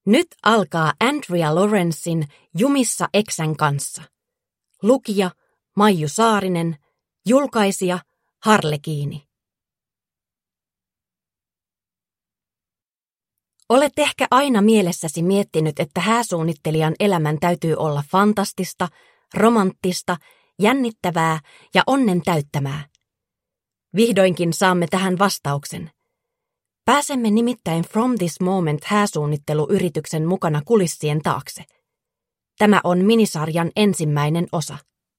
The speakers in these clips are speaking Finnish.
Nyt alkaa Andrea Lawrencein Jumissa eksän kanssa. Lukija Maiju Saarinen, julkaisija Harlekiini. Olet ehkä aina mielessäsi miettinyt, että hääsuunnittelijan elämän täytyy olla fantastista, romanttista, jännittävää ja onnen täyttämää. Vihdoinkin saamme tähän vastauksen. Pääsemme nimittäin From This Moment hääsuunnitteluyrityksen mukana kulissien taakse. Tämä on minisarjan ensimmäinen osa.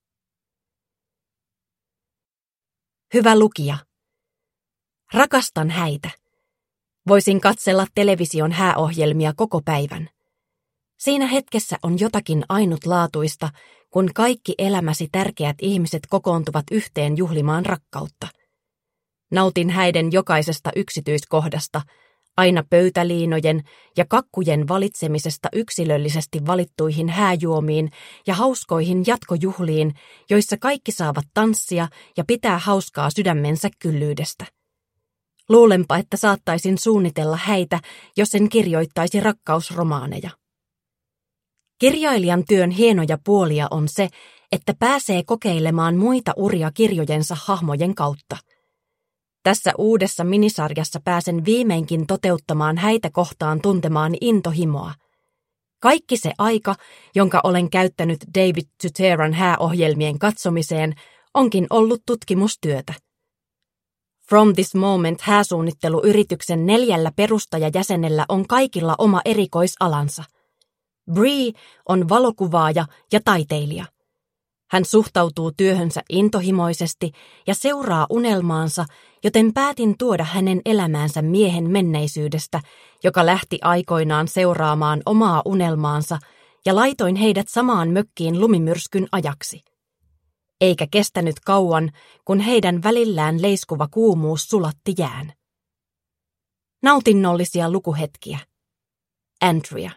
Hyvä lukija. Rakastan häitä. Voisin katsella television hääohjelmia koko päivän. Siinä hetkessä on jotakin ainutlaatuista, kun kaikki elämäsi tärkeät ihmiset kokoontuvat yhteen juhlimaan rakkautta. Nautin häiden jokaisesta yksityiskohdasta, aina pöytäliinojen ja kakkujen valitsemisesta yksilöllisesti valittuihin hääjuomiin ja hauskoihin jatkojuhliin, joissa kaikki saavat tanssia ja pitää hauskaa sydämensä kyllyydestä. Luulenpa, että saattaisin suunnitella häitä, jos en kirjoittaisi rakkausromaaneja. Kirjailijan työn hienoja puolia on se, että pääsee kokeilemaan muita uria kirjojensa hahmojen kautta. Tässä uudessa minisarjassa pääsen viimeinkin toteuttamaan häitä kohtaan tuntemaani intohimoa. Kaikki se aika, jonka olen käyttänyt David Tuteran hääohjelmien katsomiseen, onkin ollut tutkimustyötä. From This Moment hääsuunnitteluyrityksen 4 perustajajäsenellä on kaikilla oma erikoisalansa. Bree on valokuvaaja ja taiteilija. Hän suhtautuu työhönsä intohimoisesti ja seuraa unelmaansa, joten päätin tuoda hänen elämäänsä miehen menneisyydestä, joka lähti aikoinaan seuraamaan omaa unelmaansa, ja laitoin heidät samaan mökkiin lumimyrskyn ajaksi. Eikä kestänyt kauan, kun heidän välillään leiskuva kuumuus sulatti jään. Nautinnollisia lukuhetkiä. Andrea.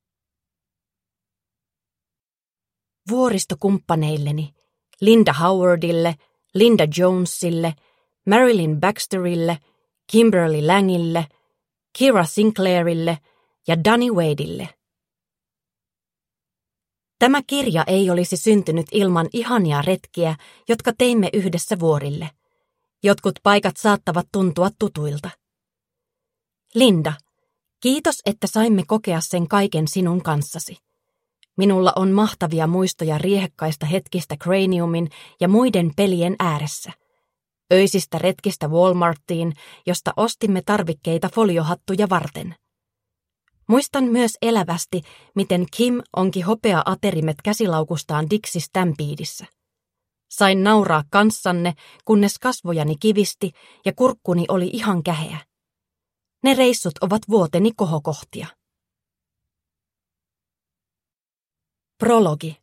Vuoristokumppaneilleni, Linda Howardille, Linda Jonesille, Marilyn Baxterille, Kimberly Langille, Kira Sinclairille ja Danny Wadeille. Tämä kirja ei olisi syntynyt ilman ihania retkiä, jotka teimme yhdessä vuorille. Jotkut paikat saattavat tuntua tutuilta. Linda, kiitos, että saimme kokea sen kaiken sinun kanssasi. Minulla on mahtavia muistoja riehekkaista hetkistä Craniumin ja muiden pelien ääressä. Öisistä retkistä Walmartiin, josta ostimme tarvikkeita foliohattuja varten. Muistan myös elävästi, miten Kim onki hopea-aterimet käsilaukustaan Dixie Stampeedissä. Sain nauraa kanssanne, kunnes kasvojani kivisti ja kurkkuni oli ihan käheä. Ne reissut ovat vuoteni kohokohtia. Prologi.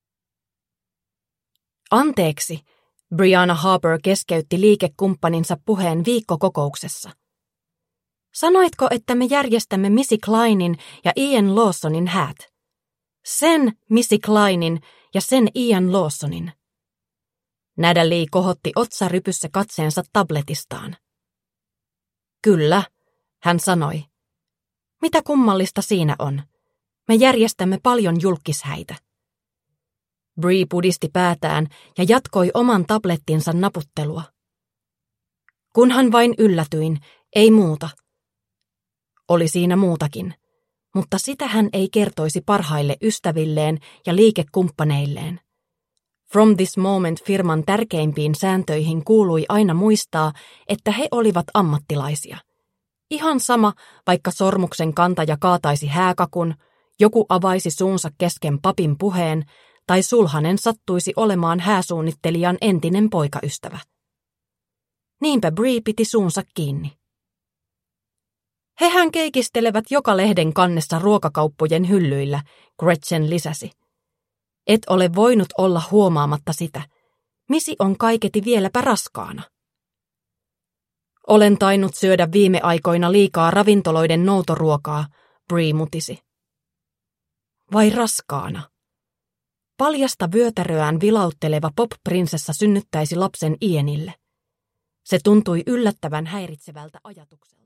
Anteeksi, Brianna Harper keskeytti liikekumppaninsa puheen viikkokokouksessa. Sanoitko, että me järjestämme Missy Kleinin ja Ian Lawsonin häät? Sen Missy Kleinin ja sen Ian Lawsonin. Natalie kohotti otsarypyssä katseensa tabletistaan. Kyllä, hän sanoi. Mitä kummallista siinä on? Me järjestämme paljon julkishäitä. Bree pudisti päätään ja jatkoi oman tablettinsa naputtelua. Kunhan vain yllätyin, ei muuta. Oli siinä muutakin, mutta sitä hän ei kertoisi parhaille ystävilleen ja liikekumppaneilleen. From This Moment -firman tärkeimpiin sääntöihin kuului aina muistaa, että he olivat ammattilaisia. Ihan sama, vaikka sormuksen kantaja kaataisi hääkakun, joku avaisi suunsa kesken papin puheen, tai sulhanen sattuisi olemaan hääsuunnittelijan entinen poikaystävä. Niinpä Bree piti suunsa kiinni. Hehän keikistelevät joka lehden kannessa ruokakauppojen hyllyillä, Gretchen lisäsi. Et ole voinut olla huomaamatta sitä. Missy on kaiketi vieläpä raskaana. Olen tainnut syödä viime aikoina liikaa ravintoloiden noutoruokaa, Bree mutisi. Vai raskaana? Paljasta vyötäröään vilautteleva pop-prinsessa synnyttäisi lapsen Ianille. Se tuntui yllättävän häiritsevältä ajatukselta.